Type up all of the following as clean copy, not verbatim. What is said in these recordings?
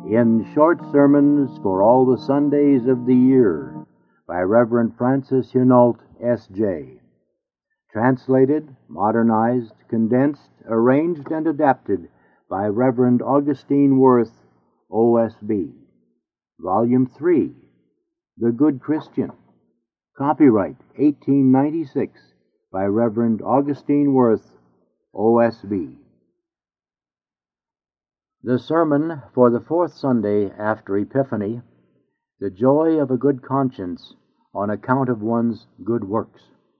in Short Sermons for All the Sundays of the Year by Reverend Francis Hunault, S.J. Translated, modernized, condensed, arranged, and adapted by Reverend Augustine Worth, O.S.B. Volume 3, The Good Christian. Copyright 1896 by Reverend Augustine Worth, O.S.B. The sermon for the fourth Sunday after Epiphany, The Joy of a Good Conscience on Account of One's Good Works.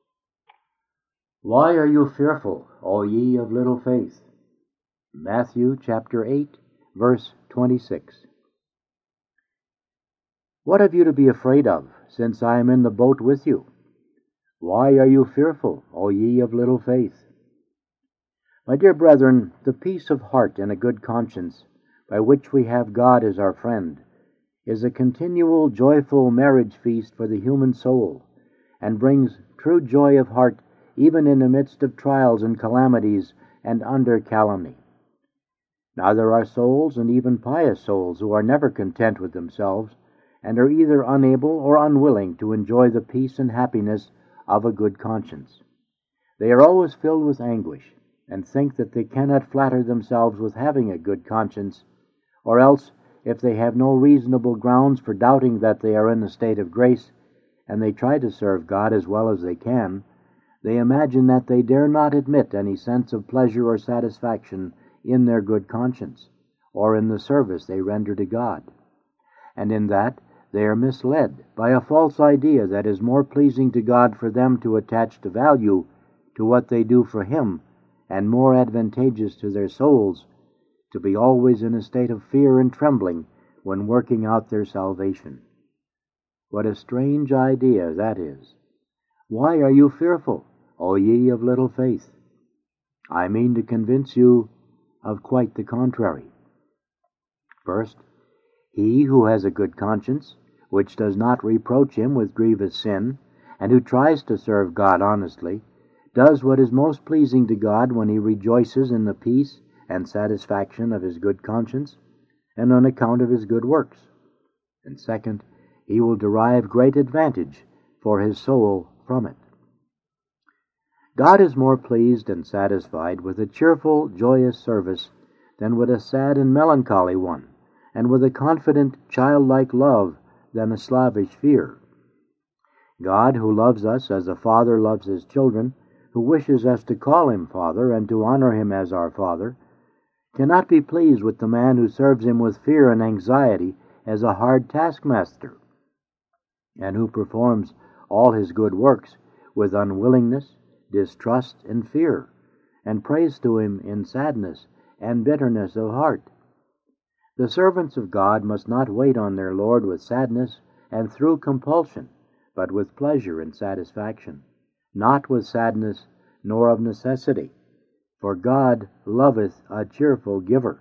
Why are you fearful, O ye of little faith? Matthew chapter 8, verse 26. What have you to be afraid of, since I am in the boat with you? Why are you fearful, O ye of little faith? My dear brethren, the peace of heart and a good conscience, by which we have God as our friend, is a continual joyful marriage feast for the human soul, and brings true joy of heart even in the midst of trials and calamities and under calumny. Now there are souls, and even pious souls, who are never content with themselves, and are either unable or unwilling to enjoy the peace and happiness of a good conscience. They are always filled with anguish, and think that they cannot flatter themselves with having a good conscience, or else, if they have no reasonable grounds for doubting that they are in a state of grace, and they try to serve God as well as they can, they imagine that they dare not admit any sense of pleasure or satisfaction in their good conscience, or in the service they render to God. And in that, they are misled by a false idea that it is more pleasing to God for them to attach to value to what they do for Him, and more advantageous to their souls, to be always in a state of fear and trembling when working out their salvation. What a strange idea that is! Why are you fearful, O ye of little faith? I mean to convince you of quite the contrary. First, he who has a good conscience, which does not reproach him with grievous sin, and who tries to serve God honestly, does what is most pleasing to God when he rejoices in the peace and satisfaction of his good conscience, and on account of his good works. And second, he will derive great advantage for his soul from it. God is more pleased and satisfied with a cheerful, joyous service than with a sad and melancholy one, and with a confident, childlike love than a slavish fear. God, who loves us as a father loves his children, who wishes us to call him Father and to honor him as our Father, cannot be pleased with the man who serves him with fear and anxiety as a hard taskmaster, and who performs all his good works with unwillingness, distrust, and fear, and prays to him in sadness and bitterness of heart. The servants of God must not wait on their Lord with sadness and through compulsion, but with pleasure and satisfaction, not with sadness nor of necessity, for God loveth a cheerful giver.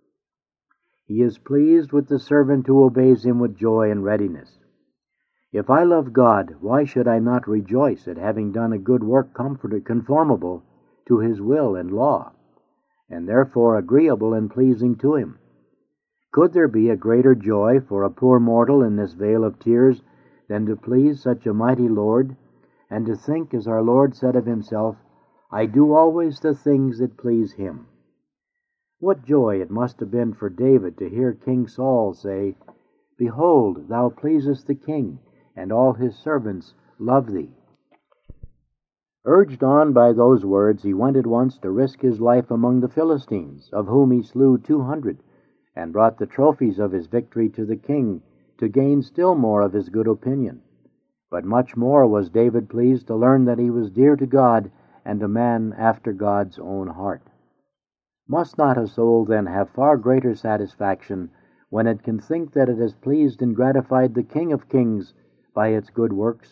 He is pleased with the servant who obeys him with joy and readiness. If I love God, why should I not rejoice at having done a good work conformable to his will and law, and therefore agreeable and pleasing to him? Could there be a greater joy for a poor mortal in this vale of tears than to please such a mighty Lord, and to think, as our Lord said of himself, I do always the things that please him? What joy it must have been for David to hear King Saul say, Behold, thou pleasest the king, and all his servants love thee. Urged on by those words, he went at once to risk his life among the Philistines, of whom he slew 200, and brought the trophies of his victory to the king, to gain still more of his good opinion. But much more was David pleased to learn that he was dear to God, and a man after God's own heart. Must not a soul then have far greater satisfaction when it can think that it has pleased and gratified the King of Kings by its good works?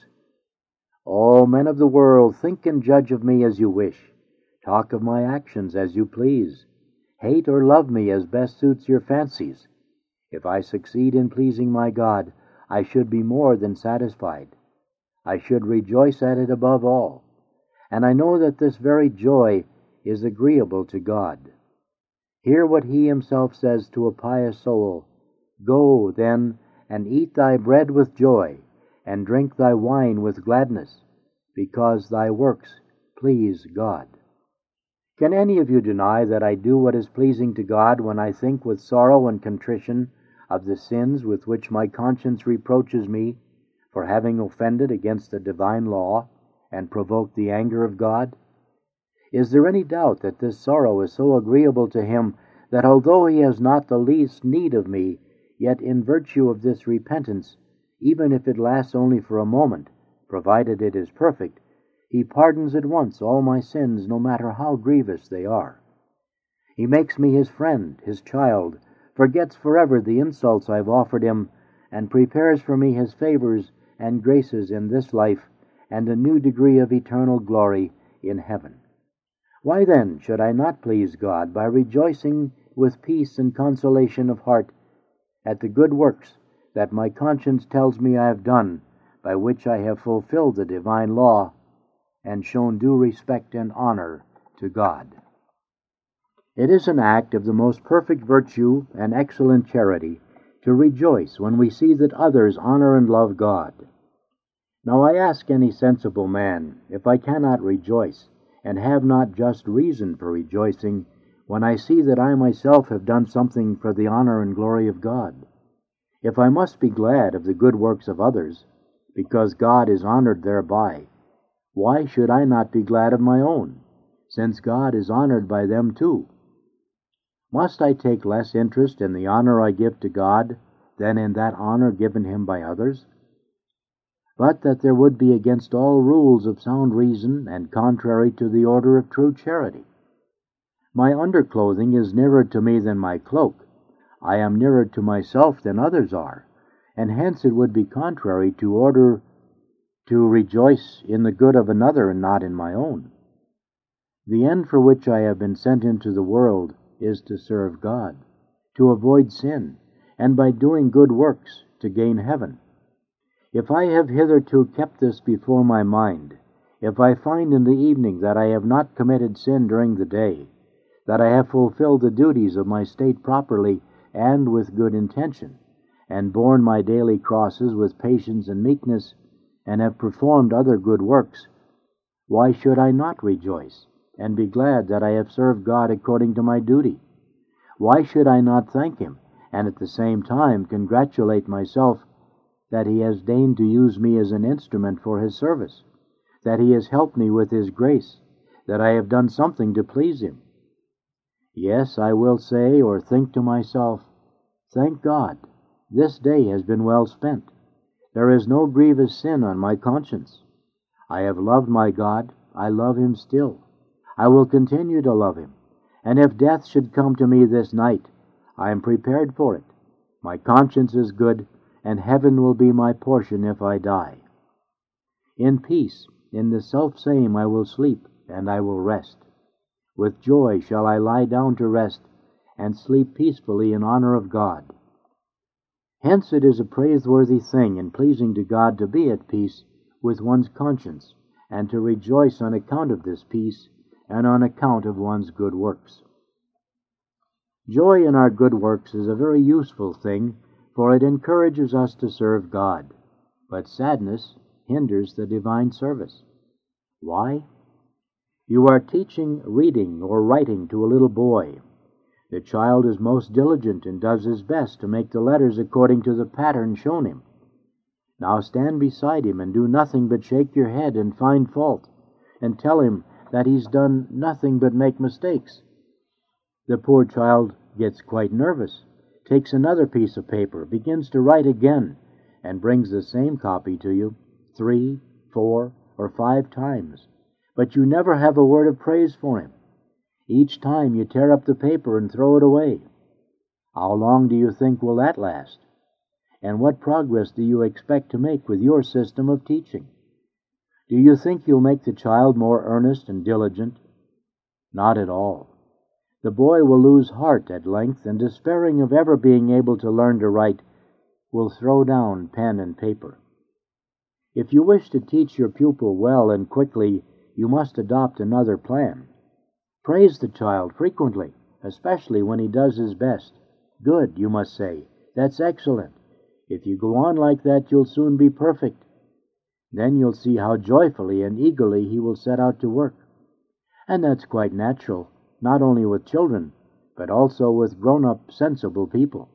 O men of the world, think and judge of me as you wish. Talk of my actions as you please. Hate or love me as best suits your fancies. If I succeed in pleasing my God, I should be more than satisfied. I should rejoice at it above all. And I know that this very joy is agreeable to God. Hear what he himself says to a pious soul Go, then, and eat thy bread with joy, and drink thy wine with gladness, because thy works please God. Can any of you deny that I do what is pleasing to God when I think with sorrow and contrition of the sins with which my conscience reproaches me for having offended against the divine law and provoked the anger of God? Is there any doubt that this sorrow is so agreeable to Him that although He has not the least need of me, yet in virtue of this repentance, even if it lasts only for a moment, provided it is perfect, He pardons at once all my sins, no matter how grievous they are? He makes me His friend, His child, forgets forever the insults I've offered Him, and prepares for me His favors and graces in this life and a new degree of eternal glory in heaven. Why then should I not please God by rejoicing with peace and consolation of heart at the good works that my conscience tells me I have done, by which I have fulfilled the divine law and shown due respect and honor to God? It is an act of the most perfect virtue and excellent charity to rejoice when we see that others honor and love God. Now I ask any sensible man, if I cannot rejoice, and have not just reason for rejoicing, when I see that I myself have done something for the honor and glory of God? If I must be glad of the good works of others, because God is honored thereby, why should I not be glad of my own, since God is honored by them too? Must I take less interest in the honor I give to God than in that honor given Him by others? But that there would be against all rules of sound reason and contrary to the order of true charity. My underclothing is nearer to me than my cloak. I am nearer to myself than others are, and hence it would be contrary to order to rejoice in the good of another and not in my own. The end for which I have been sent into the world is to serve God, to avoid sin, and by doing good works to gain heaven. If I have hitherto kept this before my mind, if I find in the evening that I have not committed sin during the day, that I have fulfilled the duties of my state properly and with good intention, and borne my daily crosses with patience and meekness, and have performed other good works, why should I not rejoice, and be glad that I have served God according to my duty? Why should I not thank Him, and at the same time congratulate myself that He has deigned to use me as an instrument for His service, that He has helped me with His grace, that I have done something to please Him? Yes, I will say or think to myself, thank God, this day has been well spent. There is no grievous sin on my conscience. I have loved my God, I love Him still. I will continue to love Him, and if death should come to me this night, I am prepared for it. My conscience is good, and heaven will be my portion if I die. In peace, in the self-same I will sleep, and I will rest. With joy shall I lie down to rest, and sleep peacefully in honor of God. Hence it is a praiseworthy thing and pleasing to God to be at peace with one's conscience, and to rejoice on account of this peace, and on account of one's good works. Joy in our good works is a very useful thing, for it encourages us to serve God, but sadness hinders the divine service. Why? You are teaching reading or writing to a little boy. The child is most diligent and does his best to make the letters according to the pattern shown him. Now stand beside him and do nothing but shake your head and find fault, and tell him that he's done nothing but make mistakes. The poor child gets quite nervous, takes another piece of paper, begins to write again, and brings the same copy to you 3, 4, or 5 times. But you never have a word of praise for him. Each time you tear up the paper and throw it away. How long do you think will that last? And what progress do you expect to make with your system of teaching? Do you think you'll make the child more earnest and diligent? Not at all. The boy will lose heart at length, and despairing of ever being able to learn to write, will throw down pen and paper. If you wish to teach your pupil well and quickly, you must adopt another plan. Praise the child frequently, especially when he does his best. Good, you must say. That's excellent. If you go on like that, you'll soon be perfect. Then you'll see how joyfully and eagerly he will set out to work. And that's quite natural, not only with children, but also with grown-up, sensible people.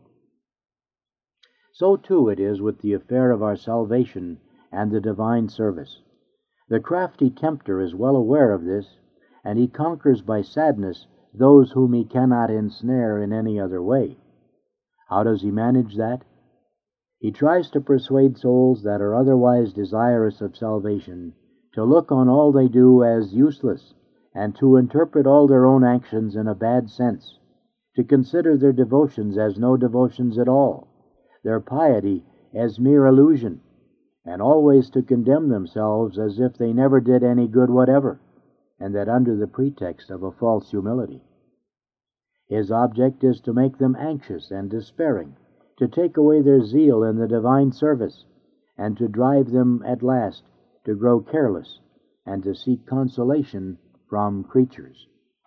So too it is with the affair of our salvation and the divine service. The crafty tempter is well aware of this, and he conquers by sadness those whom he cannot ensnare in any other way. How does he manage that? He tries to persuade souls that are otherwise desirous of salvation to look on all they do as useless, and to interpret all their own actions in a bad sense, to consider their devotions as no devotions at all, their piety as mere illusion, and always to condemn themselves as if they never did any good whatever, and that under the pretext of a false humility. His object is to make them anxious and despairing, to take away their zeal in the divine service, and to drive them at last to grow careless and to seek consolation from creatures.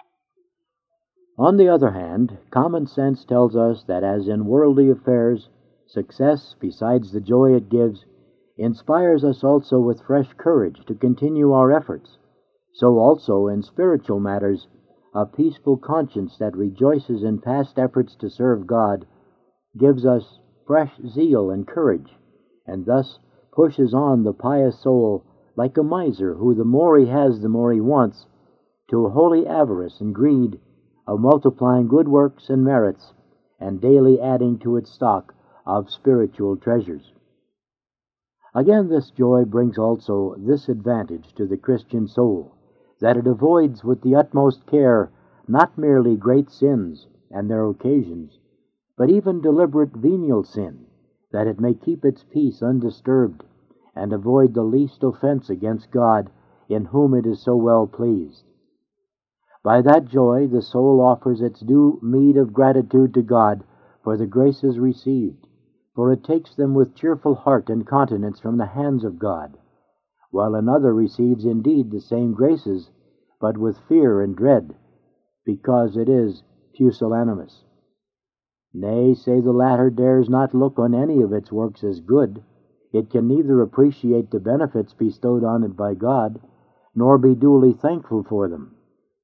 On the other hand, common sense tells us that as in worldly affairs, success, besides the joy it gives, inspires us also with fresh courage to continue our efforts, so also in spiritual matters, a peaceful conscience that rejoices in past efforts to serve God gives us fresh zeal and courage, and thus pushes on the pious soul like a miser who the more he has, the more he wants, to holy avarice and greed of multiplying good works and merits, and daily adding to its stock of spiritual treasures. Again, this joy brings also this advantage to the Christian soul, that it avoids with the utmost care not merely great sins and their occasions, but even deliberate venial sin, that it may keep its peace undisturbed, and avoid the least offense against God, in whom it is so well pleased. By that joy the soul offers its due meed of gratitude to God for the graces received, for it takes them with cheerful heart and countenance from the hands of God, while another receives indeed the same graces, but with fear and dread, because it is pusillanimous. Nay, say the latter dares not look on any of its works as good. It can neither appreciate the benefits bestowed on it by God, nor be duly thankful for them.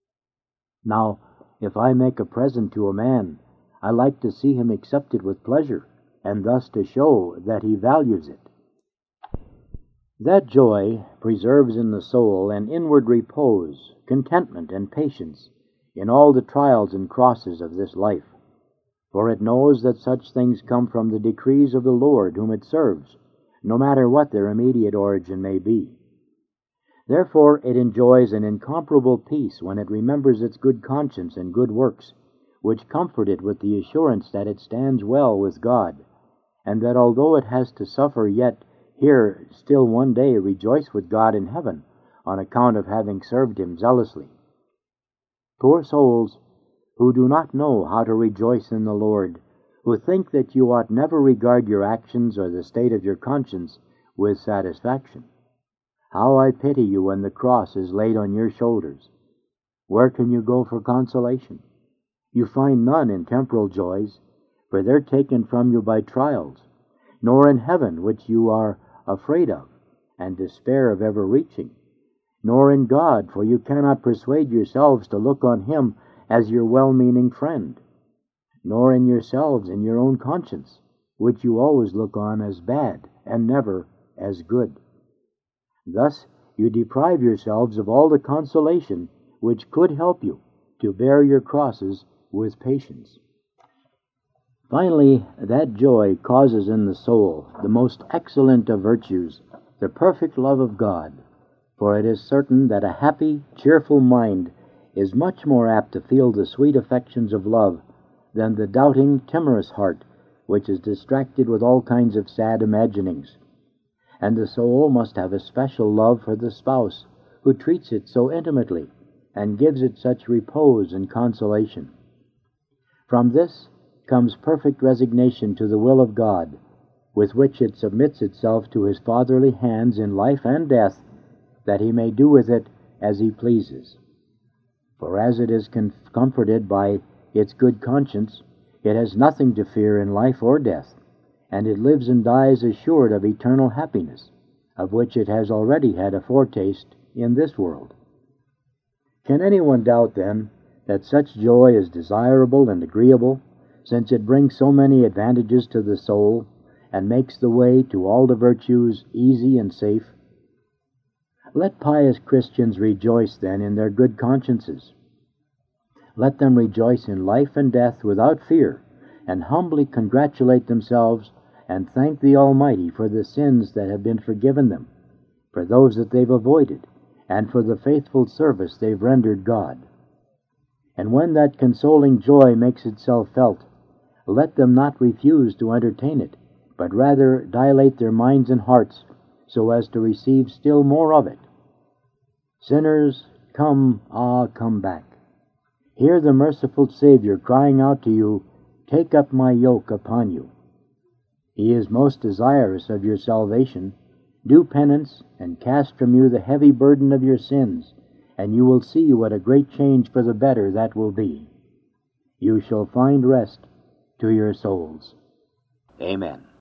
Now, if I make a present to a man, I like to see him accept it with pleasure, and thus to show that he values it. That joy preserves in the soul an inward repose, contentment, and patience in all the trials and crosses of this life, for it knows that such things come from the decrees of the Lord whom it serves, no matter what their immediate origin may be. Therefore it enjoys an incomparable peace when it remembers its good conscience and good works, which comfort it with the assurance that it stands well with God, and that although it has to suffer, yet here still one day rejoice with God in heaven on account of having served Him zealously. Poor souls who do not know how to rejoice in the Lord, who think that you ought never regard your actions or the state of your conscience with satisfaction. How I pity you when the cross is laid on your shoulders. Where can you go for consolation? You find none in temporal joys, for they're taken from you by trials, nor in heaven, which you are afraid of, and despair of ever reaching, nor in God, for you cannot persuade yourselves to look on Him as your well-meaning friend, nor in yourselves in your own conscience, which you always look on as bad and never as good. Thus you deprive yourselves of all the consolation which could help you to bear your crosses with patience. Finally, that joy causes in the soul the most excellent of virtues, the perfect love of God, for it is certain that a happy, cheerful mind is much more apt to feel the sweet affections of love than the doubting, timorous heart, which is distracted with all kinds of sad imaginings. And the soul must have a special love for the spouse who treats it so intimately and gives it such repose and consolation. From this comes perfect resignation to the will of God, with which it submits itself to His fatherly hands in life and death, that He may do with it as He pleases. For as it is comforted by its good conscience, It has nothing to fear in life or death, and it lives and dies assured of eternal happiness, of which it has already had a foretaste in this world. Can anyone doubt, then, that such joy is desirable and agreeable, since it brings so many advantages to the soul, and makes the way to all the virtues easy and safe? Let pious Christians rejoice, then, in their good consciences. Let them rejoice in life and death without fear, and humbly congratulate themselves and thank the Almighty for the sins that have been forgiven them, for those that they've avoided, and for the faithful service they've rendered God. And when that consoling joy makes itself felt, let them not refuse to entertain it, but rather dilate their minds and hearts so as to receive still more of it. Sinners, come, come back. Hear the merciful Savior crying out to you, "Take up my yoke upon you." He is most desirous of your salvation. Do penance and cast from you the heavy burden of your sins, and you will see what a great change for the better that will be. You shall find rest to your souls. Amen.